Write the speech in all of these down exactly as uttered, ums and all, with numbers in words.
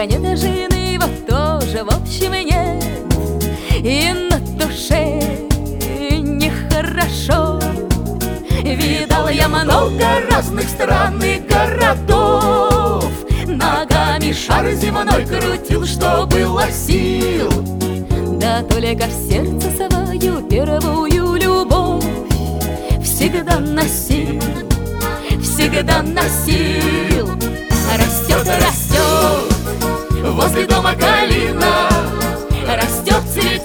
Только нет жены, вот тоже в общем нет. И на душе нехорошо. Видала я много разных стран и городов, ногами шар земной крутил, что было сил. Да только в сердце свою первую любовь всегда носил, всегда носил. Растет, растет возле дома калина, растет,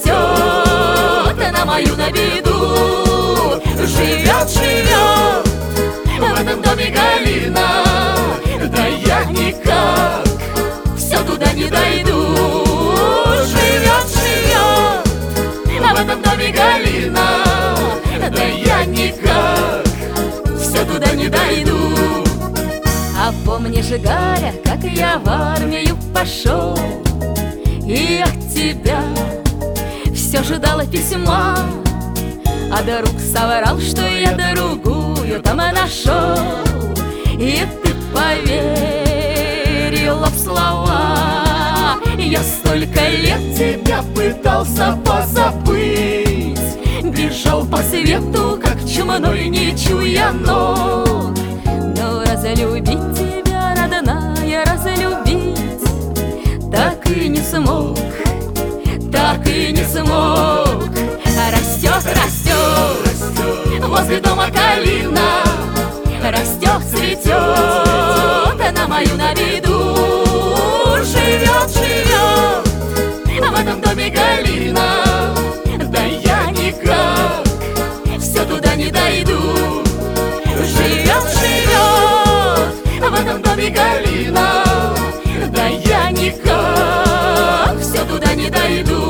цветет на мою на беду. Живет, живет в этом доме калина, да я никак все туда не дойду. Живет, живет в этом доме калина, да я никак все туда не дойду. А помнишь, Галя, как я в армию пошел, и от тебя все ждала письма, а друг соврал, что я другую там нашел. И ты поверила в слова. Я столько лет тебя пытался позабыть, бежал по свету, как чумной, не чуя ног. Но разлюбить тебя, родная, разлюбить так и не смог, так и не смог. Растет, растет возле дома калина, растет, цветет на мою на виду. Живет, живет в этом доме калина, да я никак все туда не дойду. Живет, живет в этом доме калина, да я никак все туда не дойду.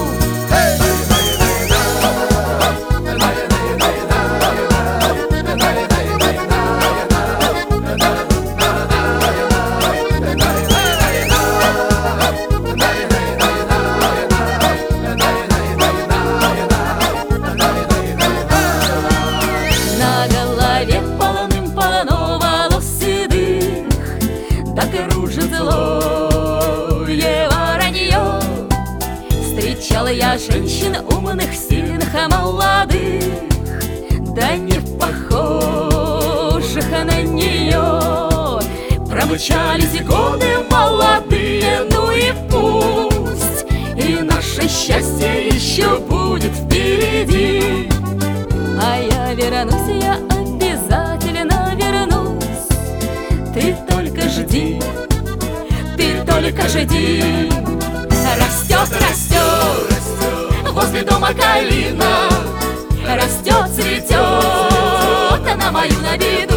Встречала я женщин умных, сильных, молодых, да не похожих на нее. Промчались годы молодые, ну и пусть, и наше счастье еще будет впереди. А я вернусь, я обязательно вернусь. Ты только жди, ты только жди. Растет, растет возле дома калина, растет, цветет на мою на виду.